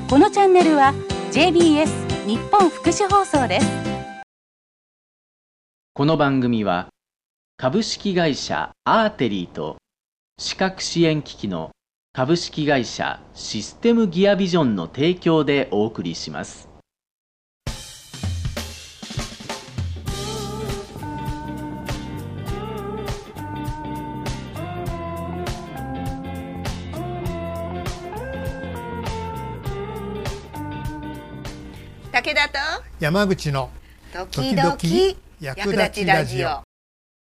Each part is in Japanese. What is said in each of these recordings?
このチャンネルは JBS 日本福祉放送です。 この番組は株式会社アーテリーと視覚支援機器の株式会社システムギアビジョンの提供でお送りします。 武田と山口の時々役立ちラジオ。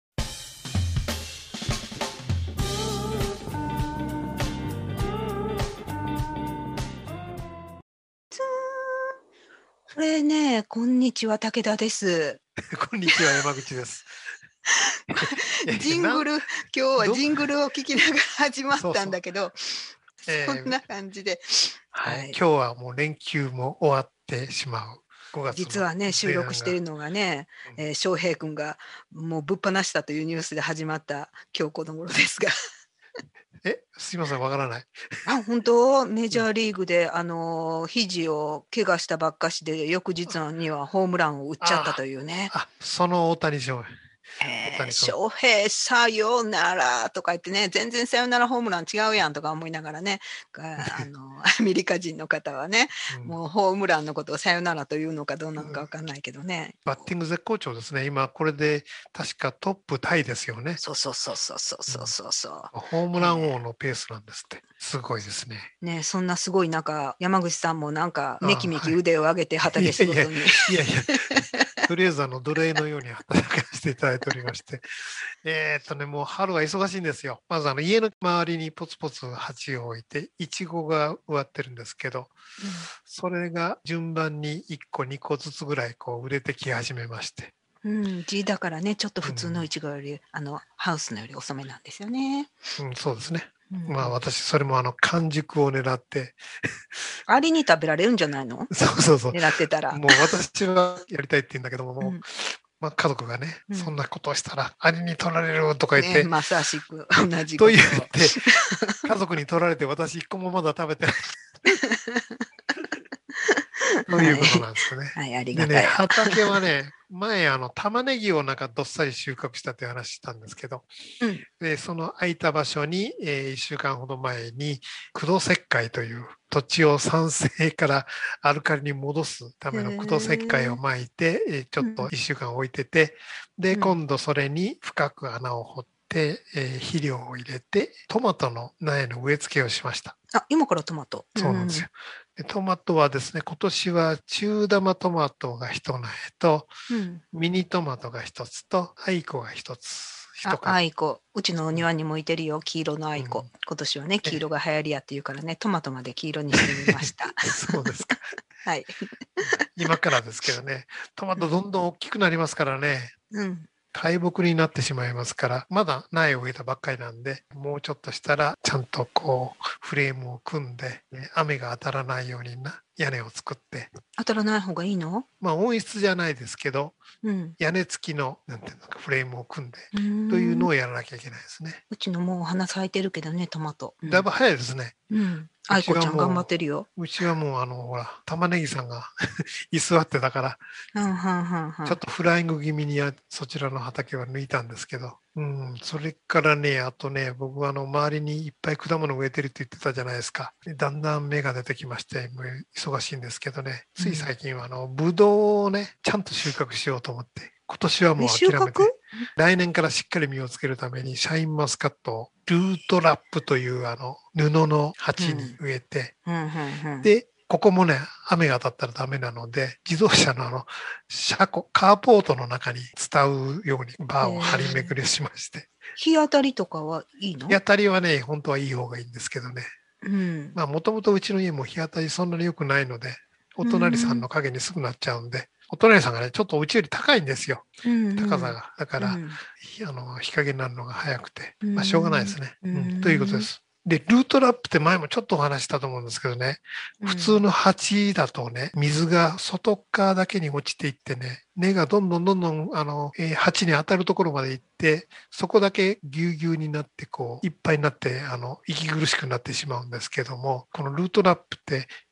これね、こんにちは武田です。 こんにちは山口です。 ジングル、今日はジングルを聞きながら始まったんだけど、そんな感じで、 はい、今日はもう連休も終わってしまう。5月実はね、収録しているのがね、翔平君がもうぶっ放したというニュースで始まった今日この頃ですが。 すいません、わからない。 本当メジャーリーグで肘を怪我したばっかしで翌日にはホームランを打っちゃったというね。 その大谷翔平。 翔平さよならとか言ってね、全然さよならホームラン違うやんとか思いながらね、アメリカ人の方はね、もうホームランのことをさよならというのかどうなのか分かんないけどね。 バッティング絶好調ですね。今これで確かトップタイですよね。 そう。ホームラン王のペースなんですって。すごいですね。 ね、そんなすごい中、山口さんもなんかめきめき腕を上げて畑仕事に。 いやとりあえず奴隷のように働かせていただいておりまして。もう春は忙しいんですよ。まず家の周りにポツポツ鉢を置いて、イチゴが植わってるんですけど、それが順番に1個2個ずつぐらいこう売れてき始めまして。 地だからね、ちょっと普通のイチゴより、ハウスのより遅めなんですよね。 そうですね。私それも完熟を狙ってアリに食べられるんじゃないの？ そう狙ってたら。 もう私はやりたいって言うんだけども、家族がね、そんなことをしたらアリに取られるとか言って、 まさしく同じことと言って家族に取られて私一個もまだ食べてないということなんですよね。 はい、ありがたい。 でね、畑はね、前玉ねぎをどっさり収穫したっていう話したんですけど、でその空いた場所に、1週間ほど前に苦土石灰という土地を酸性からアルカリに戻すための苦土石灰を撒いて、ちょっと1週間置いてて、で今度それに深く穴を掘って、肥料を入れてトマトの苗の植え付けをしました。 今からトマト。 そうなんですよ。トマトはですね、今年は中玉トマトが一苗と、ミニトマトが一つと、アイコが一つ。 アイコ。うちのお庭にもいてるよ、黄色のアイコ。今年はね、黄色が流行りやっていうからね、トマトまで黄色にしてみました。 そうですか。 はい。 今からですけどね、トマトどんどん大きくなりますからね。大木になってしまいますから、まだ苗を植えたばっかりなんで、もうちょっとしたらちゃんとこうフレームを組んで、雨が当たらないように屋根を作って。 当たらない方がいいの？ 温室じゃないですけど、屋根付きのなんていうのかフレームを組んでというのをやらなきゃいけないですね。 うちのもう花咲いてるけどね、トマト。 だいぶ早いですね。 アイコちゃん頑張ってるよ。 うちはもうほら玉ねぎさんが居座ってたから、ちょっとフライング気味にそちらの畑は抜いたんですけど、それからね、あとね、僕は周りにいっぱい果物植えてるって言ってたじゃないですか。だんだん芽が出てきまして、もう忙しいんですけどね、つい最近はブドウをね、ちゃんと収穫しようと思って、今年はもう諦めて、来年からしっかり実をつけるためにシャインマスカットをルートラップという布の鉢に植えて、でここもね雨が当たったらダメなので、自動車の車庫カーポートの中に伝うようにバーを張り巡りしまして。 日当たりとかはいいの？ 日当たりはね本当はいい方がいいんですけどね、もともとうちの家も日当たりそんなに良くないので、お隣さんの影にすぐなっちゃうんで、お隣さんがねちょっとうちより高いんですよ、高さが。だから、日陰になるのが早くて、しょうがないですね、ということです。でルートラップって前もちょっとお話したと思うんですけどね、普通の鉢だとね、水が外側だけに落ちていってね、根がどんどん鉢に当たるところまで行って、そこだけぎゅうぎゅうになってこういっぱいになって息苦しくなってしまうんですけども、このルートラップって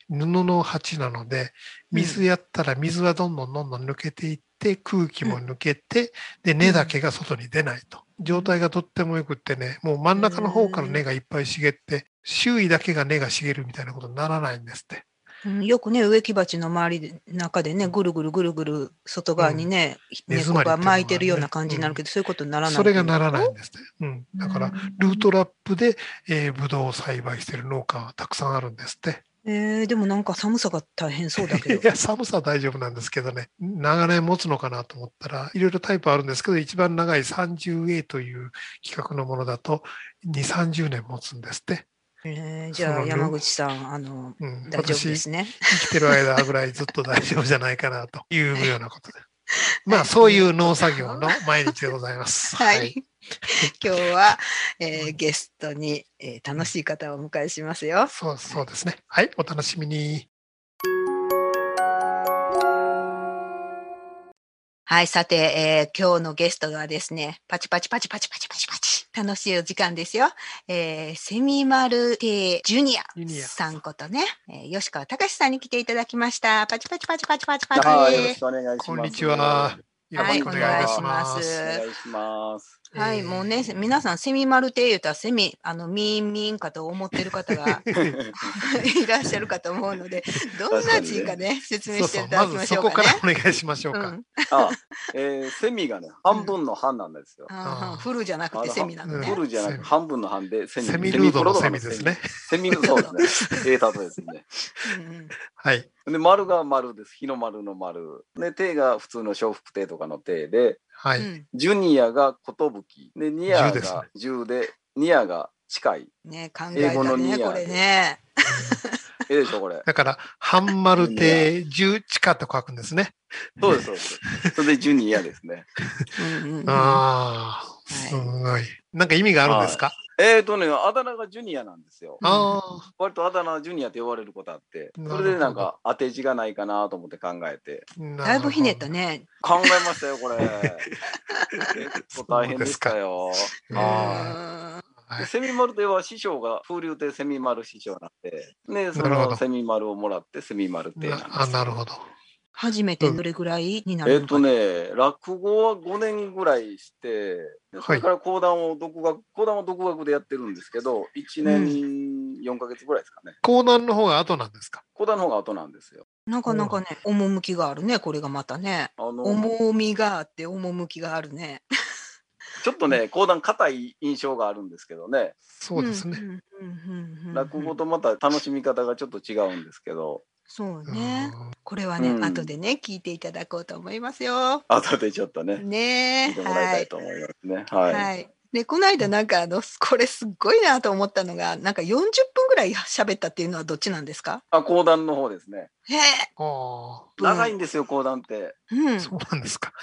布の鉢なので、水やったら水はどんどん抜けていって、空気も抜けて、で、根だけが外に出ないと。状態がとってもよくってね、もう真ん中の方から根がいっぱい茂って、周囲だけが根が茂るみたいなことにならないんですって。 よくね、植木鉢の周り中でね、ぐるぐるぐるぐる外側にね、猫が巻いてるような感じになるけど、そういうことにならない。 それがならないんですね。だから、ルートラップで、ブドウを栽培している農家はたくさんあるんですって。でもなんか寒さが大変そうだけど。 いや、寒さは大丈夫なんですけどね、長年持つのかなと思ったら、いろいろタイプあるんですけど、一番長い 30A という規格のものだと、2、30年持つんですって。 じゃあ山口さん、大丈夫ですね。 生きてる間ぐらいずっと大丈夫じゃないかなというようなことで。まあ、そういう農作業の毎日でございます。 はい。今日は、ゲストに、楽しい方をお迎えしますよ。 そうですね。はい、お楽しみに。 はい、さて、今日のゲストはですね、パチパチパチパチパチパチパチ。楽しいお時間ですよ。セミマル亭ジュニアさんことね、吉川隆さんに来ていただきました。パチパチパチパチパチパチ。 よろしくお願いします。 こんにちは。よろしくお願いします。 お願いします。 はい、もうね、皆さんセミマル亭言うたらセミ、ミンミンかと思ってる方がいらっしゃるかと思うので、どんな字かね、説明していただきましょうかね。 まずそこからお願いしましょうか。 セミがね、半分の半なんですよ。 フルじゃなくてセミなのね。 フルじゃなくて半分の半でセミ。 セミルードのセミですね。 セミルードですね。例ですね。 はい。 で、丸が丸です。日の丸の丸。で、亭が普通の笑福亭とかの亭で、 はい。 ジュニアが寿。で、ニアが10で、ニアが近い。 ね、考えたね、これね。 でしょ、これ。 だから、半丸亭、10地下と書くんですね。 そうです、そうです。それでジュニアですね。 ああ、すごい。なんか意味があるんですか？ あだ名がジュニアなんですよ。割とあだ名ジュニアって呼ばれることあって、それでなんか当て字がないかなと思って考えて。 だいぶひねったね。 考えましたよ、これ。結構大変でしたよ。セミ丸亭は師匠が風流亭セミ丸師匠なんで、ね、そのセミ丸をもらってセミ丸亭なんです。 なるほど。 初めてどれぐらいになるのか。 落語は5年ぐらいして、それから講談を独学でやってるんですけど、1年4ヶ月ぐらいですかね。 講談の方が後なんですか？ 講談の方が後なんですよ。 なかなかね、趣があるね、これがまたね。重みがあって、趣があるね。 ちょっとね、講談硬い印象があるんですけどね。 そうですね。 落語とまた楽しみ方がちょっと違うんですけど。 そうね。これはね、後でね、聞いていただこうと思いますよ。 後でちょっとね。 ね。 聞いてもらいたいと思いますね。はい。 で、この間なんかこれすっごいなと思ったのが、なんか40分ぐらい喋ったっていうのはどっちなんですか？ 講談の方ですね。 へえ。 長いんですよ、講談って。 そうなんですか。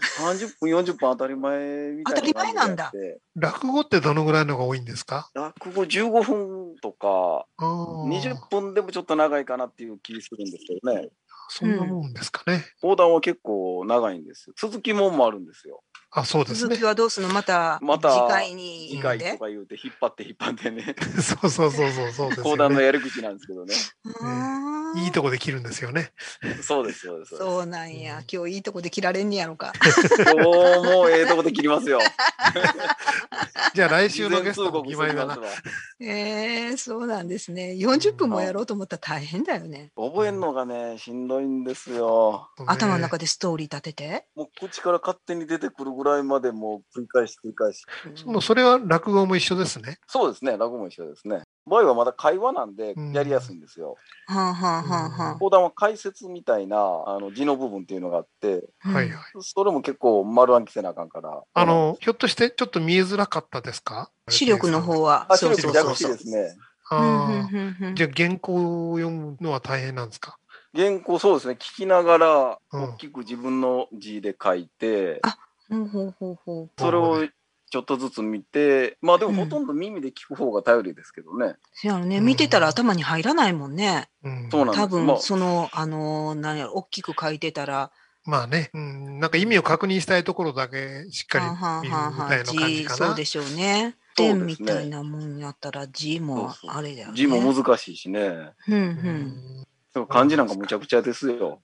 30分、40分当たり前みたいな。 当たり前なんだ。 落語ってどのぐらいのが多いんですか？ 落語15分とか、20分でもちょっと長いかなっていう気するんですけどね。 そんなもんですかね。 講談は結構長いんですよ。続きもんもあるんですよ。 そうですね。 続きはどうするの？また次回に。 次回とか言うて引っ張ってね。 そう。 講談のやり口なんですけどね。 いいとこで切るんですよね。 そうです。 そうなんや。今日いいとこで切られんねやろか。 今日もええとこで切りますよ。 じゃあ来週のゲストも決まりだな。 そうなんですね。40分もやろうと思ったら大変だよね。 覚えるのがね、しんどいんですよ。 頭の中でストーリー立てて。 もう口から勝手に出てくるぐらいまでもう繰り返し。 それは落語も一緒ですね。 そうですね、落語も一緒ですね。場合はまだ会話なんでやりやすいんですよ。講談は解説みたいな字の部分っていうのがあって、それも結構丸暗記せなあかんから。 ひょっとしてちょっと見えづらかったですか？ 視力の方は。 視力弱視ですね。 じゃあ原稿を読むのは大変なんですか？ 原稿そうですね、聞きながら大きく自分の字で書いて、それをちょっとずつ見て、まあでもほとんど耳で聞く方が頼りですけどね。 見てたら頭に入らないもんね。 そうなんです。 多分何やろ、大きく書いてたら。 まあね、なんか意味を確認したいところだけしっかり見るみたいな感じかな。 そうでしょうね。点みたいなもんやったら字もあれだよね。 字も難しいしね。 漢字なんかむちゃくちゃですよ。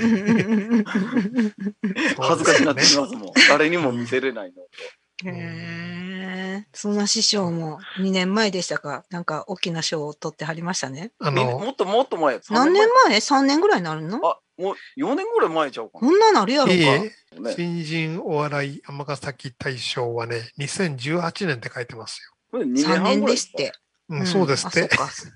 恥ずかしくなってきますもん。誰にも見せれないのと。 そんな師匠も2年前でしたか、なんか大きな賞を取ってはりましたね。 もっと前。 何年前 ?3 年ぐらいになるの？ もう4年ぐらい前ちゃうかな。 こんななるやろか。 新人お笑い尼崎大賞はね、2018年って書いてますよ。 3年ですって。 そうですって。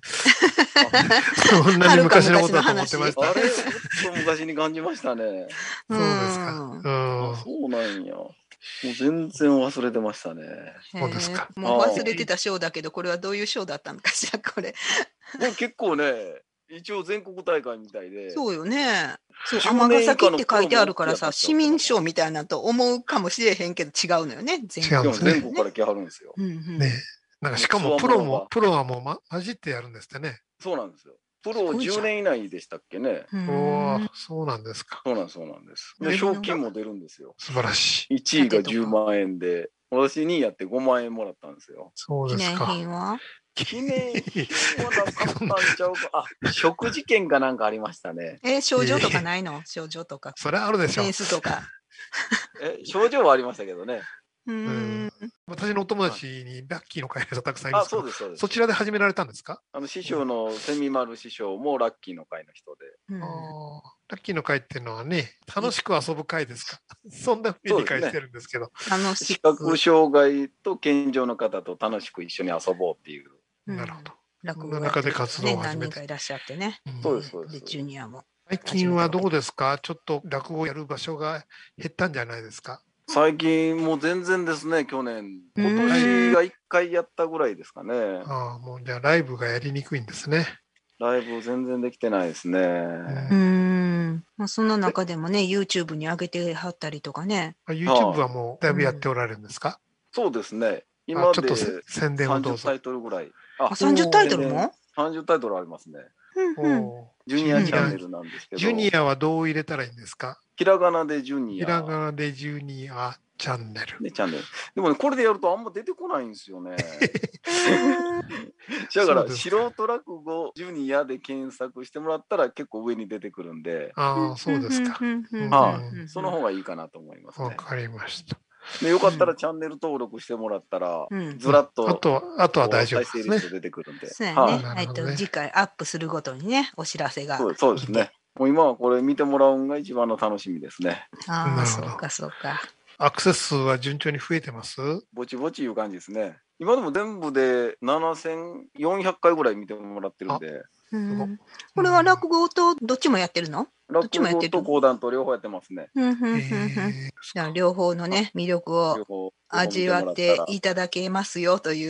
そんなに昔のことだと思ってました。 あれ、ちょっと昔に感じましたね。 そうですか。 そうなんや。もう全然忘れてましたね。 そうですか。 もう忘れてた賞だけど、これはどういう賞だったのかしら、これ。 結構ね、一応全国大会みたいで。 そうよね。尼崎って書いてあるからさ、市民賞みたいなと思うかもしれへんけど違うのよね。 全国から来はるんですよ。 ね。なんかしかもプロはもう混じってやるんですってね。 そうなんですよ。プロ10年以内でしたっけね。 そうなんですか。 そうなんです。で、賞金も出るんですよ。 素晴らしい。 1位が10万円で、私2位やって5万円もらったんですよ。 そうですか。 記念品はなかったんちゃうか。食事券かなんかありましたね。 賞状とかないの？賞状とか。 それあるでしょ。 センスとか。 賞状はありましたけどね。 私のお友達にラッキーの会がたくさんいます。 そうです。 そちらで始められたんですか？ 師匠のセミマル師匠もラッキーの会の人で。 ラッキーの会っていうのはね、楽しく遊ぶ会ですか？そんなふうに理解してるんですけど。 視覚障害と健常の方と楽しく一緒に遊ぼうっていう。 なるほど。 落語の中で活動を始めて。 何人かいらっしゃってね。 そうです。 ジュニアも。 最近はどうですか？ちょっと落語をやる場所が減ったんじゃないですか？ 最近もう全然ですね、去年。今年が1回やったぐらいですかね。 もうじゃあライブがやりにくいんですね。 ライブ全然できてないですね。 その中でもね、YouTube に上げてはったりとかね。 YouTube はもうだいぶやっておられるんですか？ そうですね。今で宣伝をどうぞ。 30タイトルぐらい。 30タイトルも ?30 タイトルありますね。ジュニアチャンネルなんですけど。 ジュニアはどう入れたらいいんですか？ ひらがなでジュニア。 ひらがなでジュニアチャンネル。 でもね、これでやるとあんま出てこないんですよね。だから、素人落語ジュニアで検索してもらったら結構上に出てくるんで。 そうですか。 その方がいいかなと思いますね。 わかりました。 でよかったらチャンネル登録してもらったら、ずらっと、 あとは大丈夫ですね。 再生リスト出てくるんで。 そうやね。次回アップするごとにね、お知らせが。 そうですね。もう今はこれ見てもらうのが一番の楽しみですね。 そうか。 アクセス数は順調に増えてます？ ぼちぼちいう感じですね。今でも全部で7400回ぐらい見てもらってるんで。 これは落語とどっちもやってるの？ 落語と講談と両方やってますね。 じゃあ両方のね、魅力を味わっていただけますよという。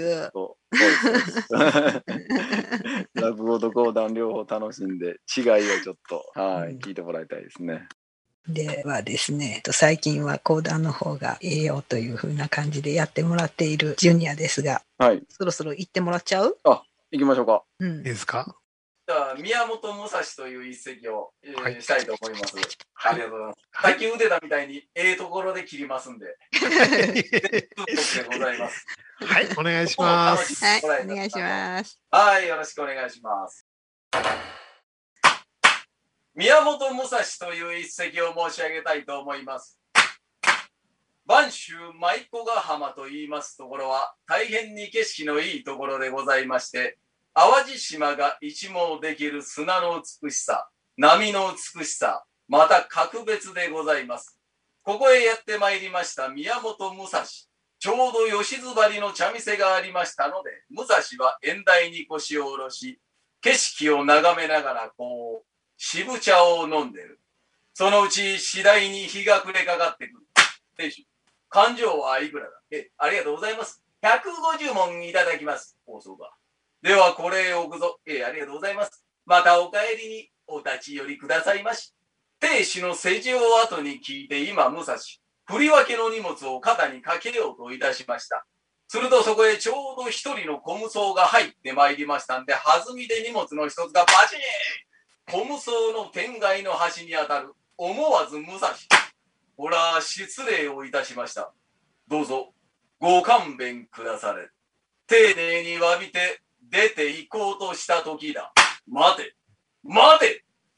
落語と講談両方楽しんで違いをちょっと聞いてもらいたいですね。 ではですね、最近は講談の方がええよというふうな感じでやってもらっているジュニアですが、そろそろ行ってもらっちゃう？ 行きましょうか。 いいですか？ じゃあ宮本武蔵という一席を、したいと思います。ありがとうございます。さっき腕たみたいにところで切りますんで。でございます。 はい、お願いします。 はい、お願いします。 はい、よろしくお願いします。宮本武蔵という一席を申し上げたいと思います。播州舞子ヶ浜といいますところは大変に景色のいいところでございまして、淡路島が一望できる砂の美しさ、波の美しさ、また格別でございます。ここへやってまいりました宮本武蔵。ちょうど吉津張の茶店がありましたので、武蔵は縁台に腰を下ろし、景色を眺めながらこう、渋茶を飲んでる。そのうち次第に日が暮れかかってくる。亭主、勘定はいくらだ？ありがとうございます。150文いただきます。そうか。ではこれを置くぞ。ありがとうございます。またお帰りにお立ち寄りくださいまし。亭主の世辞を後に聞いて今武蔵、振り分けの荷物を肩にかけようといたしました。するとそこへちょうど一人の小無双が入ってまいりましたんで、弾みで荷物の一つがバチーン！小無双の天蓋の端に当たる。思わず武蔵、ほら失礼をいたしました。どうぞご勘弁くだされ。丁寧に詫びて出て行こうとした時だ。待て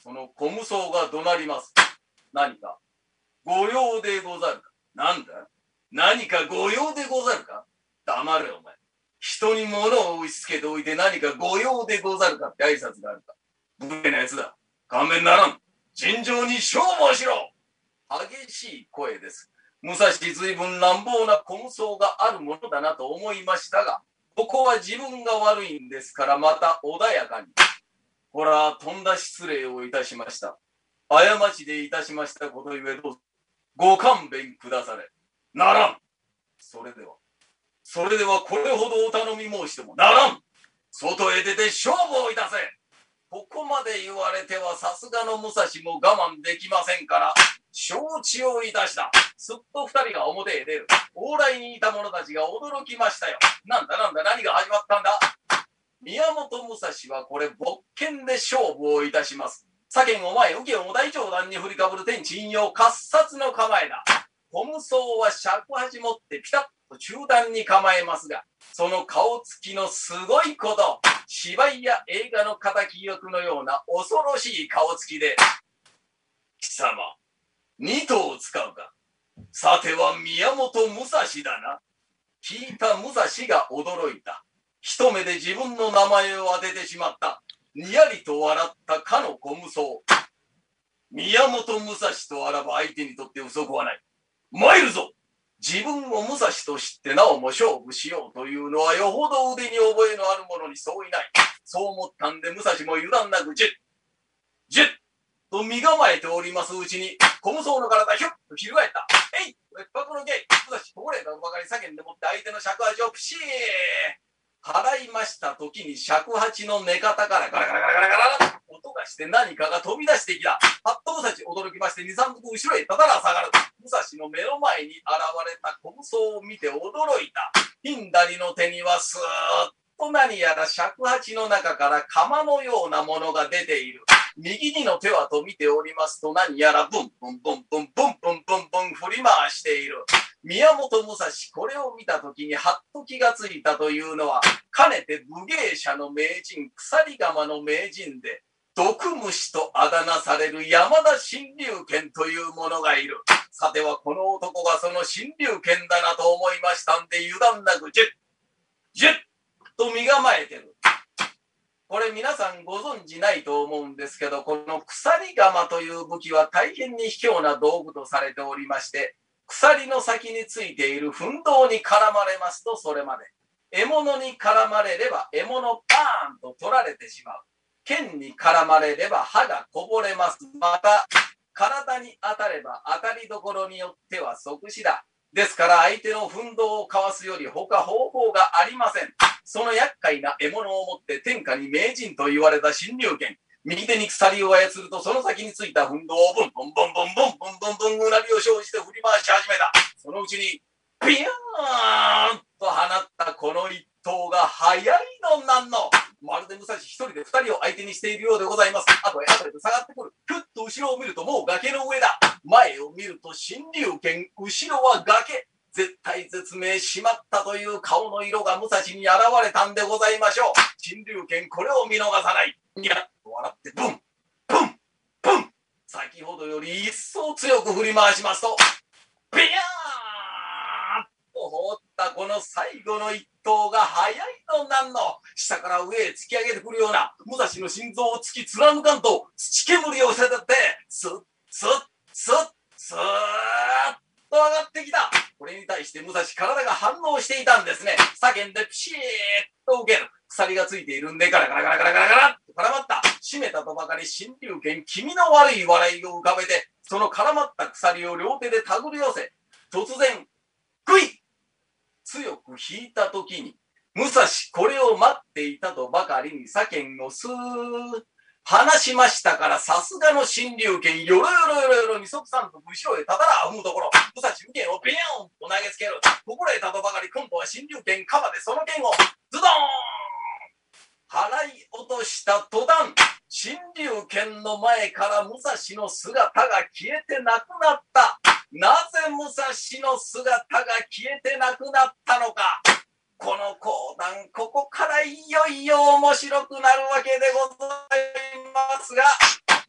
その小無双が怒鳴ります。何かご用でござるか。なんだ、何かご用でござるか。黙れお前。人に物を押し付けておいて何かご用でござるかって挨拶があるか。無礼なやつだ。勘弁ならん。尋常に勝負をしろ。激しい声です。武蔵随分乱暴な小無双があるものだなと思いましたが、ここは自分が悪いんですから、また穏やかに。ほら、とんだ失礼をいたしました。過ちでいたしましたことゆえどうぞご勘弁くだされ。ならん。それではこれほどお頼み申してもならん。外へ出て勝負をいたせ。ここまで言われてはさすがの武蔵も我慢できませんから、承知をいたした。すっと二人が表へ出る。往来にいた者たちが驚きましたよ。なんだ何が始まったんだ。宮本武蔵はこれ勃剣で勝負をいたします。左剣お前右剣を大長弾に振りかぶる天地陰陽喝殺の構えだ。小無双は尺八持ってピタッと中段に構えますが、その顔つきのすごいこと、芝居や映画の敵役のような恐ろしい顔つきで、貴様二頭を使うか。さては宮本武蔵だな。聞いた武蔵が驚いた。一目で自分の名前を当ててしまった。にやりと笑ったかの小無双。宮本武蔵とあらば相手にとって不足はない。参るぞ。自分を武蔵と知ってなおも勝負しようというのはよほど腕に覚えのある者にそういない。そう思ったんで武蔵も油断なくジェッジェッと身構えておりますうちに、小無双の体ひょっと翻った。えい別格のゲイ武蔵こぼれたばかり叫んでもって相手の尺八をプシー払いました時に尺八の寝方からガラガラガラガラガラ音がして何かが飛び出してきた。はっと武蔵驚きまして2、3歩後ろへただら下がる。武蔵の目の前に現れた小無双を見て驚いた。左の手にはスーッと何やら尺八の中から鎌のようなものが出ている。右にの手はと見ておりますと何やらブンブンブンブンブンブンブンブン振り回している。宮本武蔵これを見た時にはっと気がついたというのは、かねて武芸者の名人鎖釜の名人で毒虫とあだ名される山田新龍拳という者がいる。さてはこの男がその新龍拳だなと思いましたんで、油断なくジェッジェッと身構えてる。これ皆さんご存知ないと思うんですけど、この鎖鎌という武器は大変に卑怯な道具とされておりまして、鎖の先についている奮闘に絡まれますとそれまで、獲物に絡まれれば獲物パーンと取られてしまう。剣に絡まれれば歯がこぼれます。また体に当たれば当たりどころによっては即死だ。ですから相手の奮闘をかわすより他方法がありません。その厄介な獲物を持って天下に名人と言われた新龍拳、右手に鎖を操るとその先についた奮闘をブンブンブンブンブンブンブンブンうなりを生じて振り回し始めた。そのうちにビヤーンと放ったこの一投が速いのなんの。まるで武蔵一人で二人を相手にしているようでございます。あとへと下がってくる。ふっと後ろを見るともう崖の上だ。前を見ると新龍拳、後ろは崖。絶体絶命しまったという顔の色が武蔵に現れたんでございましょう。新龍拳これを見逃さない。にゃっと笑ってブンブンブン。先ほどより一層強く振り回しますとビヤーンと放ったこの最後の一投が速いのなんの。下から上へ突き上げてくるような武蔵の心臓を突き貫かんと土煙をせたってスッスッスッスーッと上がってきた。これに対して武蔵体が反応していたんですね。叫んでピシーッと受ける。鎖がついているんでガラガラガラガラガラガラと絡まった。締めたとばかり新龍拳気味の悪い笑いを浮かべて、その絡まった鎖を両手で手繰り寄せ、突然グイッ強く引いた時に武蔵これを待っていたとばかりに左剣をスーッ離しましたから、さすがの新龍拳、よろよろよろよろ二足三歩後ろへたたら踏むところ、武蔵右剣をビヨーンと投げつける。ここへたとばかり今度は新龍拳鎌でその剣をズドーン払い落とした途端、新龍拳の前から武蔵の姿が消えてなくなった。なぜ武蔵の姿が消えてなくなったのか。この講談、ここからいよいよ面白くなるわけでございますが、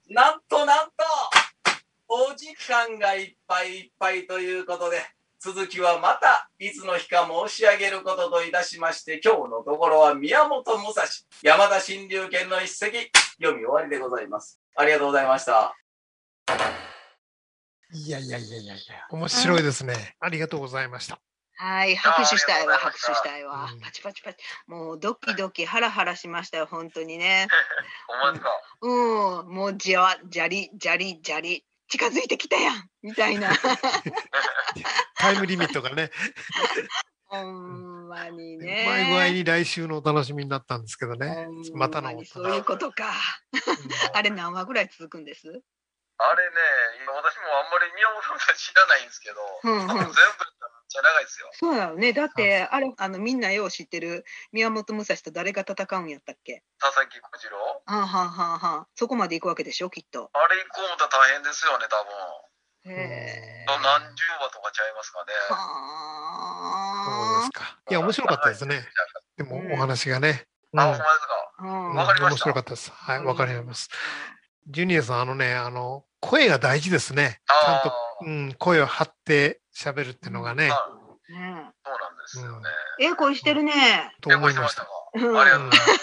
なんとお時間がいっぱいいっぱいということで、続きはまたいつの日か申し上げることといたしまして、今日のところは宮本武蔵山田新龍拳の一席読み終わりでございます。ありがとうございました。 いや、面白いですね。ありがとうございました。 はい、拍手したいわ。パチパチ。もうドキドキハラハラしましたよ、本当にね。もうじゃり、近づいてきたやんみたいな。 タイムリミットがね。 ほんまにね。 うまい具合に来週のお楽しみになったんですけどね。またのそういうことか。あれ何話ぐらい続くんです？ あれね、私もあんまり宮本さん知らないんですけど、全部めっちゃ長いですよ。 そうだよね。だってあれみんなよう知ってる宮本武蔵と誰が戦うんやったっけ？ 佐々木小次郎。 そこまで行くわけでしょ、きっと。 あれ行こうと大変ですよね、多分。何十話とかちゃいますかね。 そうですか。いや、面白かったですね。でもお話がね。 ほんまですか。わかりました。 面白かったです。はい、わかります。ジュニアさん、声が大事ですね。ちゃんと、声を張って喋るっていうのがね。 そうなんですよね。 声してるね。 と思いました。ありがとうござい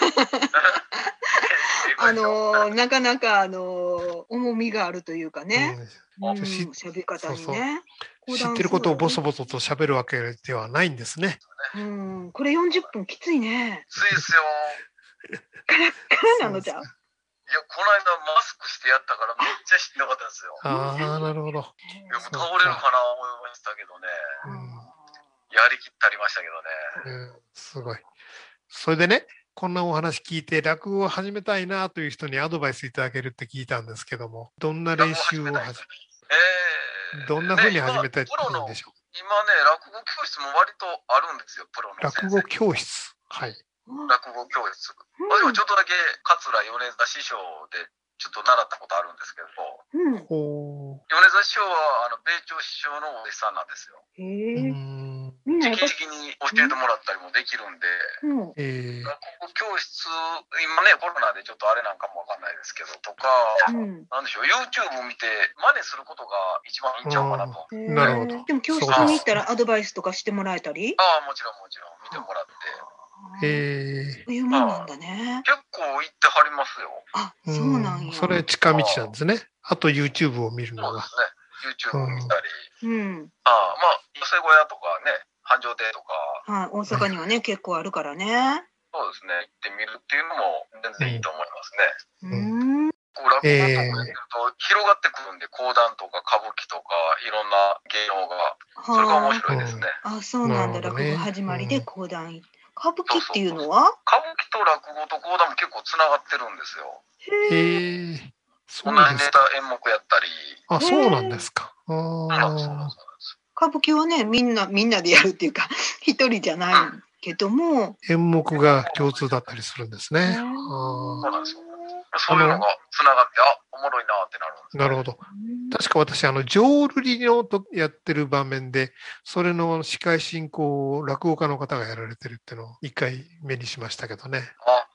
ます。なかなか重みがあるというかね。喋り方にね。 知ってることをボソボソと喋るわけではないんですね。 これ40分きついね。 きついですよ。 カラッカラなのじゃん。 いや、この間マスクしてやったからめっちゃしんどかったですよ。 なるほど。 もう倒れるかな思いましたけどね。やりきったりましたけどね。 すごい。それでね、こんなお話聞いて落語を始めたいなという人にアドバイスいただけるって聞いたんですけども、どんな練習をどんなふうに始めたいっていうんでしょう。 今ね、落語教室も割とあるんですよ、プロの先生。 落語教室。はい。 落語教室。私もちょっとだけ桂米座師匠でちょっと習ったことあるんですけど、米座師匠は米朝師匠のお弟子さんなんですよ。直々に教えてもらったりもできるんで、落語教室、今ね、コロナでちょっとあれなんかもわかんないですけど、とか、なんでしょう、YouTube 見て真似することが一番いいんちゃうかなと。 なるほど。 でも教室に行ったらアドバイスとかしてもらえたり？ もちろん、見てもらって。 そういうもんなんだね。 結構行ってはりますよ。 そうなんや。 それ近道なんですね。あと YouTube を見るのが。 そうですね。YouTube 見たり。寄せ小屋とかね、繁盛亭とか。 大阪にはね、結構あるからね。 そうですね。行ってみるっていうのも全然いいと思いますね。落語とかやってると広がってくるんで、講談とか歌舞伎とかいろんな芸能が。それが面白いですね。 そうなんだ。落語始まりで講談。歌舞伎っていうのは？ 歌舞伎と落語と講談も結構つながってるんですよ。同じネタ演目やったり。 そうなんですか。 歌舞伎はね、みんなでやるっていうか、一人じゃないけども。 演目が共通だったりするんですね。 そうなんですよ。そういうのがつながって、おもろいなってなるんです。 なるほど。確か私、浄瑠璃のとやってる場面で、それの司会進行を落語家の方がやられてるっていうのを一回目にしましたけどね。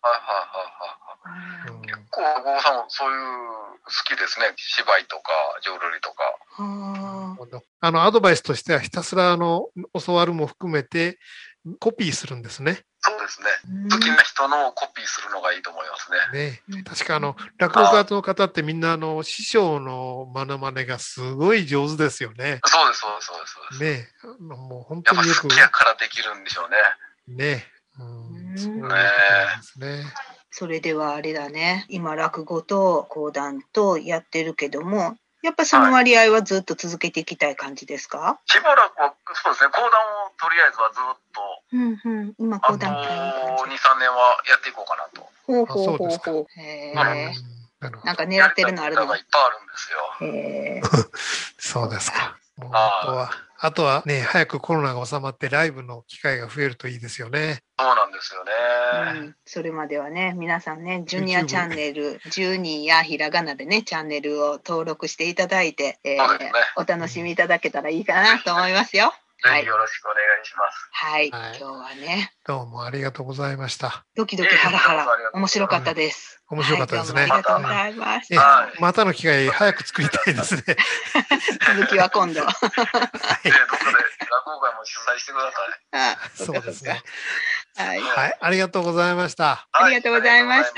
結構、落語さんもそういう好きですね。芝居とか、浄瑠璃とか。 アドバイスとしては、ひたすら教わるも含めて、コピーするんですね。 そうですね。好きな人のコピーするのがいいと思いますね。 確か落語家の方ってみんな師匠のモノマネがすごい上手ですよね。 そうです。 もう本当によく。 好きやからできるんでしょうね。 それではあれだね。今落語と講談とやってるけども、やっぱその割合はずっと続けていきたい感じですか？ しばらくは、そうですね。講談をとりあえずはずっと。 今講談 2、3年はやっていこうかなと。 ほう。なんか狙ってるのあるの？ いっぱいあるんですよ。 そうですか。あとはね、早くコロナが収まってライブの機会が増えるといいですよね。 そうなんですよね。 それまではね、皆さんね、ジュニアチャンネル、12やひらがなでね、チャンネルを登録していただいて、お楽しみいただけたらいいかなと思いますよ。 ぜひよろしくお願いします。 はい。今日はね。 どうもありがとうございました。 ドキドキハラハラ、面白かったです。 面白かったですね。 ありがとうございました。 またの機会早く作りたいですね。 続きは今度。 どっかで落語会も主催してください。 そうですね。 はい。 ありがとうございました。 ありがとうございました。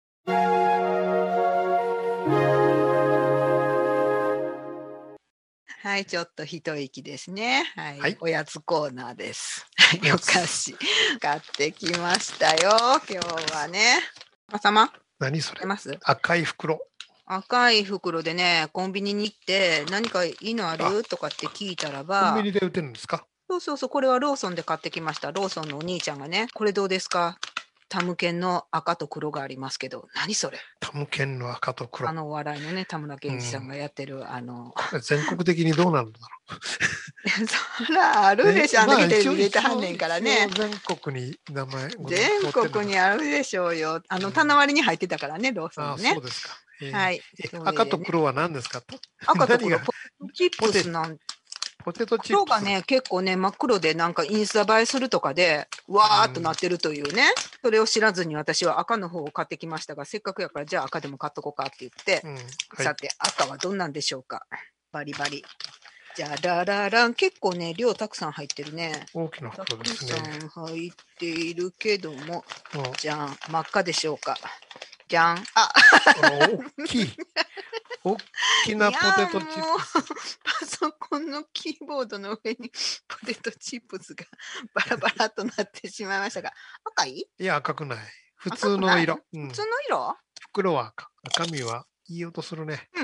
はい、ちょっと一息ですね。はい、おやつコーナーです。お菓子買ってきましたよ。今日はね。 何それ？ ます赤い袋。 赤い袋でね、コンビニに行って何かいいのあるとかって聞いたらば。 コンビニで売ってるんですか？ そう、これはローソンで買ってきました。ローソンのお兄ちゃんがね、これどうですか？タムケンの赤と黒がありますけど、何それ？ タムケンの赤と黒。 お笑いのね、田村健二さんがやってる、 全国的にどうなるんだろう。そらあるでしょ。テレビ入れてはんねんからね。 全国に名前。 全国にあるでしょうよ。棚割りに入ってたからね、ローソンのね。 そうですか。 はい。 赤と黒は何ですか？ 赤と黒、ポテトチップスなんポテトチップス。 黒がね、結構ね、真っ黒でなんかインスタ映えするとかで、わーっとなってるというね。それを知らずに私は赤の方を買ってきましたが、せっかくやからじゃあ赤でも買っとこうかって言って、さて赤はどんなんでしょうか。バリバリ。じゃあラララン、結構ね、量たくさん入ってるね。 大きな袋ですね。 たくさん入っているけども、じゃん、真っ赤でしょうか。じゃん。 大きい。大きなポテトチップス。 パソコンのキーボードの上にポテトチップスがバラバラとなってしまいましたが、赤い？ いや、赤くない。普通の色。 普通の色？ 袋は赤。中身はいい音するね。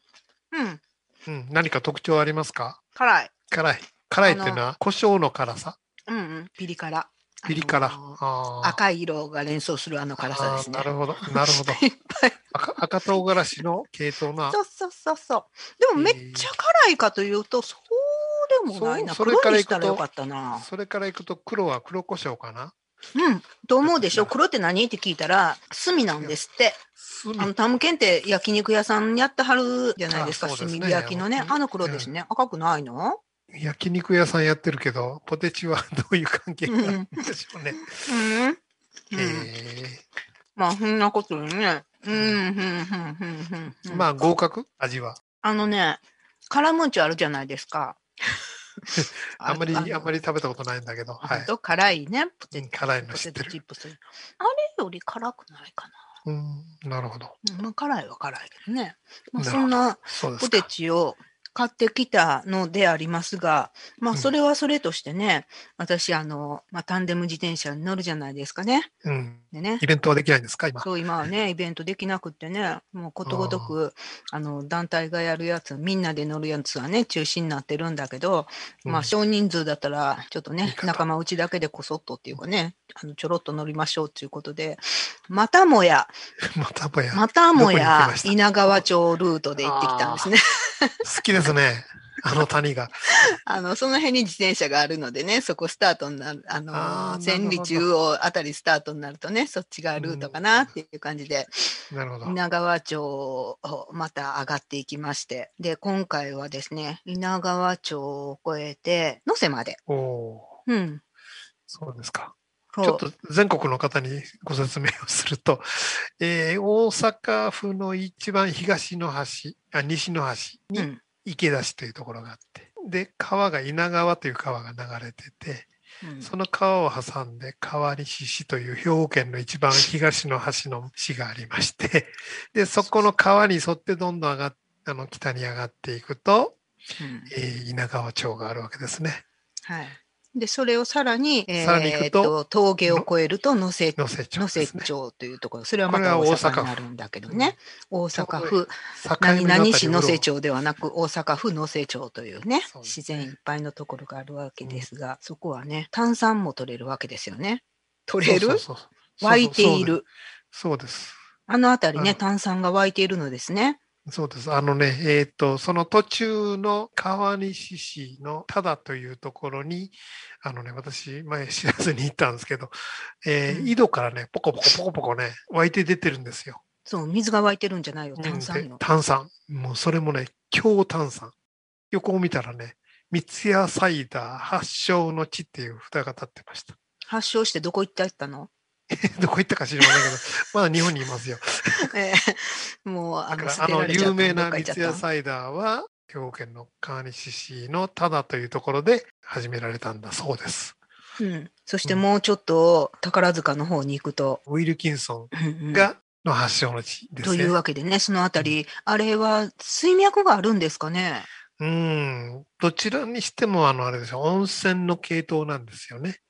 何か特徴ありますか？ 辛い。 辛いっていうのは胡椒の辛さ？ ピリ辛。 ピリ辛。 赤い色が連想する辛さですね。 なるほど。赤唐辛子の系統な。 そう。でもめっちゃ辛いかというと、そうでもないな。黒にしたらよかったな。 それからいくと黒は黒胡椒かな。 と思うでしょ。黒って何って聞いたら、炭なんですって。タムケンって焼肉屋さんやってはるじゃないですか。炭火焼きのね。黒ですね。赤くないの？ 焼肉屋さんやってるけど、ポテチはどういう関係があるんでしょうね。 まあ、そんなことよね。 まあ、合格？味は。 カラムーチョあるじゃないですか。 あんまり食べたことないんだけど。 辛いね。 辛いの知ってる。 あれより辛くないかな。なるほど。 辛いは辛いけどね。そんなポテチを買ってきたのでありますが、それはそれとしてね、私、タンデム自転車に乗るじゃないですかね。でね、 イベントはできないんですか、今？ そう、今はね、イベントできなくってね、もうことごとく、団体がやるやつ、みんなで乗るやつはね、中止になってるんだけど、少人数だったら、ちょっとね、仲間内だけでこそっとっていうかね、ちょろっと乗りましょうということで、またもや稲川町ルートで行ってきたんですね。 好きですね。谷が。 その辺に自転車があるのでね、そこスタートになる、千里中央あたりスタートになるとね、そっちがルートかなっていう感じで、稲川町をまた上がっていきまして、で、今回はですね、稲川町を越えて、能勢まで。 そうですか。ちょっと全国の方にご説明をすると、大阪府の一番西の端に池田市というところがあって、で、川が稲川という川が流れてて、その川を挟んで川西市という兵庫県の一番東の端の市がありまして、で、そこの川に沿ってどんどん北に上がっていくと、稲川町があるわけですね。 はい。で、それをさらに行くと、峠を越えると能勢町というところ、それはまた大阪になるんだけどね。大阪府、何々市能勢町ではなく、大阪府能勢町というね、自然いっぱいのところがあるわけですが、そこはね、炭酸も取れるわけですよね。取れる？湧いている。 そうです。 辺りね、炭酸が湧いているのですね。 そうです。その途中の川西市の多田というところに、私、前知らずに行ったんですけど、井戸からね、ポコポコね、湧いて出てるんですよ。 そう、水が湧いてるんじゃないよ、炭酸の。 炭酸。もうそれもね、強炭酸。横を見たらね、 三ツ矢サイダー発祥の地っていう札が立ってました。 発祥してどこ行ったの？ どこ行ったか知りませんけど、まだ日本にいますよ。 もう有名な三ツ矢サイダーは兵庫県の川西市の多田というところで始められたんだそうです。 そしてもうちょっと宝塚の方に行くと、 ウィルキンソンがの発祥の地ですね。 というわけでね、そのあたり、あれは水脈があるんですかね。 どちらにしてもあれですよ、温泉の系統なんですよね。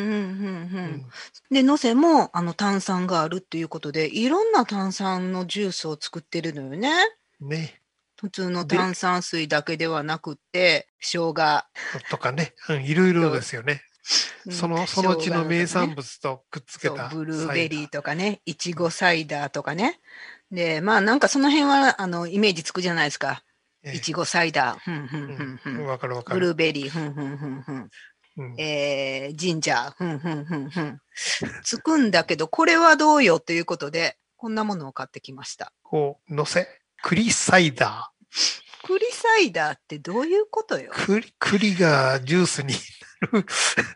で、能勢も炭酸があるっていうことで、いろんな炭酸のジュースを作ってるのよね。普通の炭酸水だけではなくて、生姜とかね、いろいろですよね。その地の名産物とくっつけたブルーベリーとかね、いちごサイダーとかね。で、まあなんかその辺はイメージつくじゃないですか。いちごサイダー、 わかるわかる。 ブルーベリー、ジンジャー、つくんだけど、これはどうよということで、こんなものを買ってきました。 のせ、栗サイダー。 栗サイダーってどういうことよ？ 栗がジュースになる。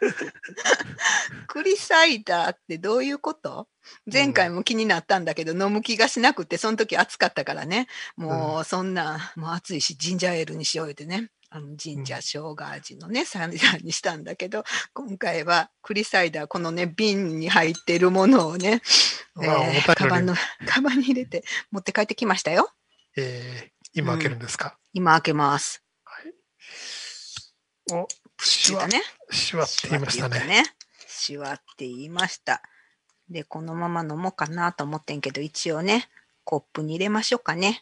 栗サイダーってどういうこと？前回も気になったんだけど、飲む気がしなくて、その時暑かったからね。もうそんな、もう暑いし、ジンジャーエールにしようってね。ジンジャー生姜味のね、サイダーにしたんだけど、今回は栗サイダー、このね、瓶に入ってるものをね、カバンに入れて持って帰ってきましたよ。 今開けるんですか？ 今開けます。 シュワって言いましたね。 シュワって言いました。で、このまま飲もうかなと思ってんけど、一応ね、コップに入れましょうかね。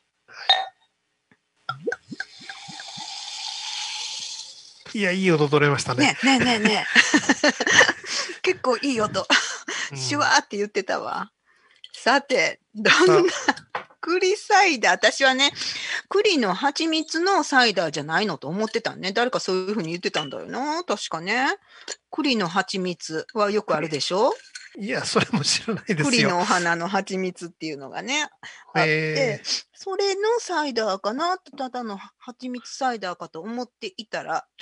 いや、いい音取れましたね。 ね結構いい音。シュワーって言ってたわ。さて、どんな栗サイダー、私はね、栗の蜂蜜のサイダーじゃないのと思ってたね。誰かそういうふうに言ってたんだよな。確かね。栗の蜂蜜はよくあるでしょ？ いや、それも知らないですよ。 栗のお花の蜂蜜っていうのがね、あって、それのサイダーかなと、ただの蜂蜜サイダーかと思っていたら、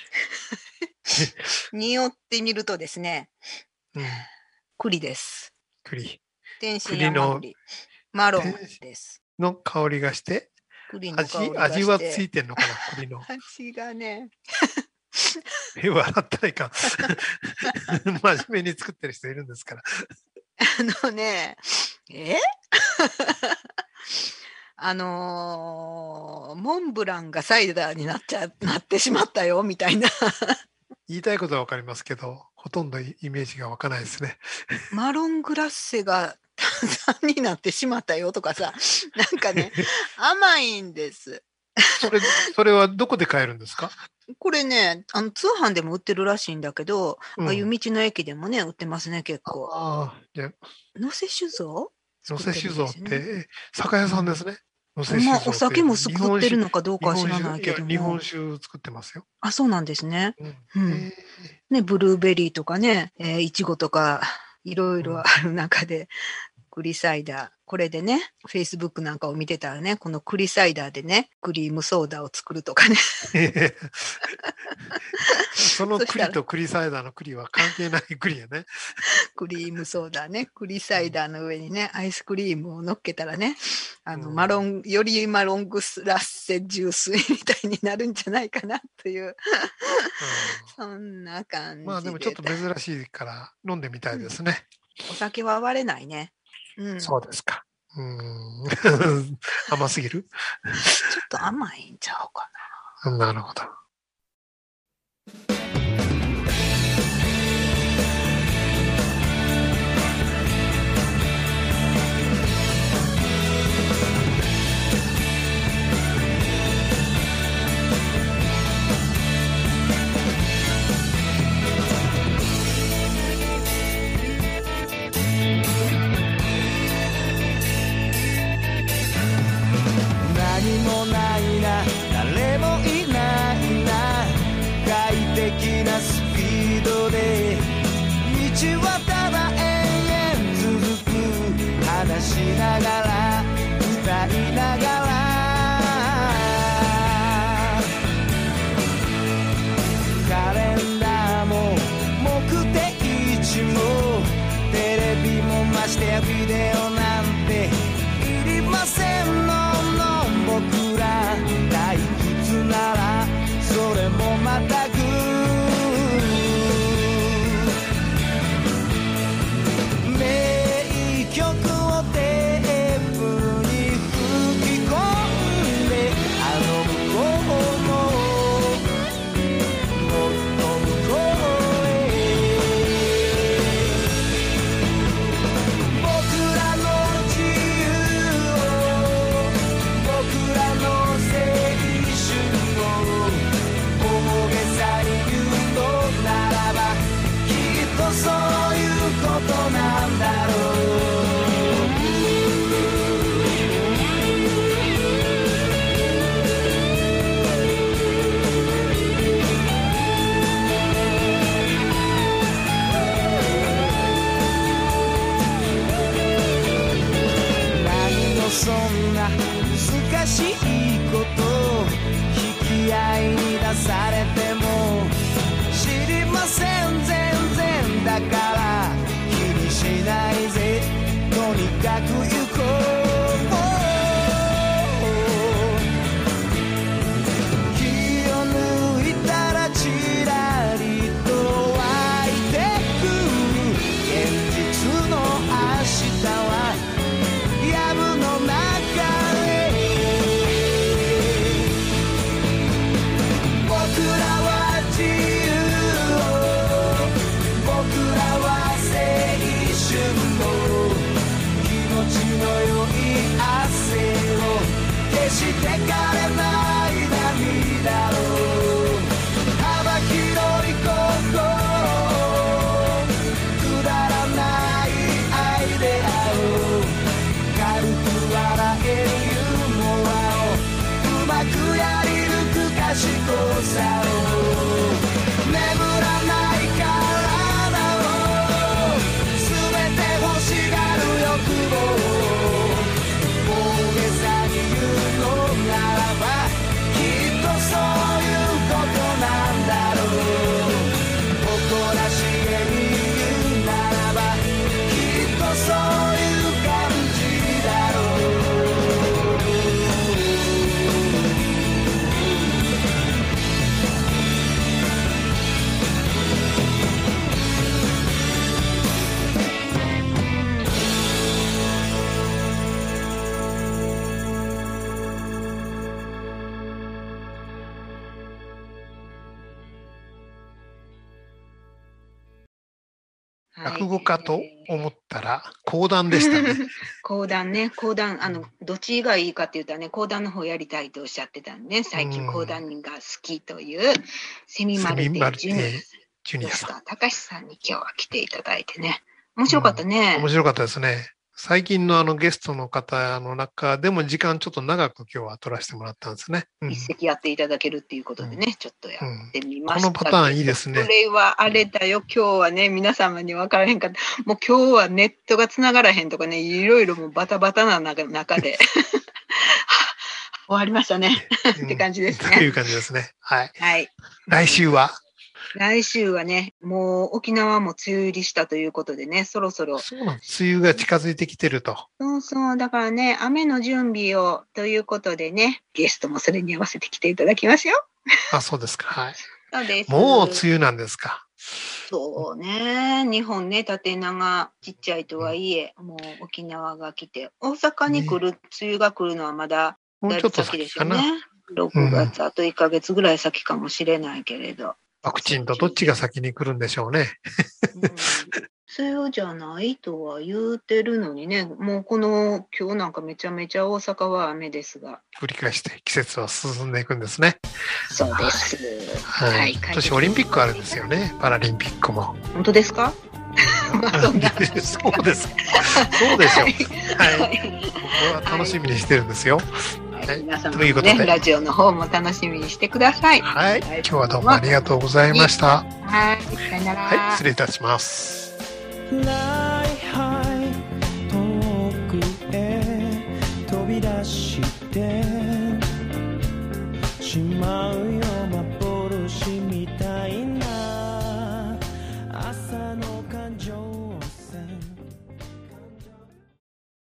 匂ってみるとですね、栗です。天津山栗。マロンです。 の香りがして、味はついてんのかな、栗の。 味がね。 笑ったらいかん。真面目に作ってる人いるんですから。 モンブランがサイダーになってしまったよみたいな。 言いたいことは分かりますけど、ほとんどイメージが湧かないですね。 マロングラッセが炭酸になってしまったよとかさ、なんかね、甘いんです。 それはどこで買えるんですか？ これね、通販でも売ってるらしいんだけど、ああいう道の駅でもね、売ってますね、結構。能勢酒造？ 能勢酒造って、酒屋さんですね。 お酒も作ってるのかどうかは知らないけども。 日本酒作ってますよ。 あ、そうなんですね。ね、ブルーベリーとかね、いちごとか、いろいろある中で、栗サイダー。これでね、Facebook なんかを見てたらね、この栗サイダーでね、クリームソーダを作るとかね。 その栗と栗サイダーの栗は関係ない栗やね。 クリームソーダね、栗サイダーの上にね、アイスクリームを乗っけたらね、よりマロングラッセジュースみたいになるんじゃないかなという、そんな感じで。 まあでもちょっと珍しいから飲んでみたいですね。 お酒は割れないね。 そうですか。甘すぎる？ ちょっと甘いんちゃうかな。なるほど。 何もないな、誰もいないな、快適なスピードで道はただ延々続く、話しながら歌いながら曲をテープに吹き込んであの向こうのもっと向こうへ僕らの自由を僕らの青春を大げさに言うのならばきっとそういうことなんだろう何のそんな難しいこと引き合いに出されても知りません全然だから気にしないぜとにかく行こう気を抜いたらちらりと湧いてく現実の明日は藪の中へ僕らは自由を僕らは青春を気持ちの良い汗を決して枯れない涙を幅広い心くだらないアイデアを軽く笑えるユーモアをうまくやり抜く賢さを眠らない体を全て欲しがる欲望大げさに言うのならばきっとそういうことなんだろう誇らしげに言うならばきっとそういう感じだろう落語家と思ったら講談でしたね。 講談ね、講談どっちがいいかって言ったらね、講談の方やりたいとおっしゃってたんで、ね、最近講談が好きというセミマルテジュニアさん、高橋さんに今日は来ていただいてね、面白かったね。 面白かったですね。最近のゲストの方の中でも時間ちょっと長く今日は取らせてもらったんですね。 一席やっていただけるっていうことでね、ちょっとやってみました。 このパターンいいですね。 これはあれだよ、今日はね、皆様に分からへんかった。もう今日はネットが繋がらへんとかね、いろいろもうバタバタな中で終わりましたねって感じですね。 という感じですね。はい。 はい。 来週はね、もう沖縄も梅雨入りしたということでね、そろそろ。 そうなんです。梅雨が近づいてきてると。 そう、だからね、雨の準備をということでね、ゲストもそれに合わせて来ていただきますよ。 あ、そうですか。はい。 そうです。 もう梅雨なんですか。 そうね、日本ね、縦長ちっちゃいとはいえ、もう沖縄が来て、大阪に来る、梅雨が来るのはまだだいぶ先ですよね。6月、あと1ヶ月ぐらい先かもしれないけれど。 ワクチンとどっちが先に来るんでしょうね。 梅雨じゃないとは言うてるのにね、もう今日なんかめちゃめちゃ大阪は雨ですが。 繰り返して季節は進んでいくんですね。 そうです。 はい。今年オリンピックあるんですよね。パラリンピックも。 本当ですか？ そうです。そうでしょう。はい。僕は楽しみにしてるんですよ。 はい、皆様もね、ラジオの方も楽しみにしてください。 はい。今日はどうもありがとうございました。 はい。さよなら。 はい。失礼いたします。 遠くへ飛び出し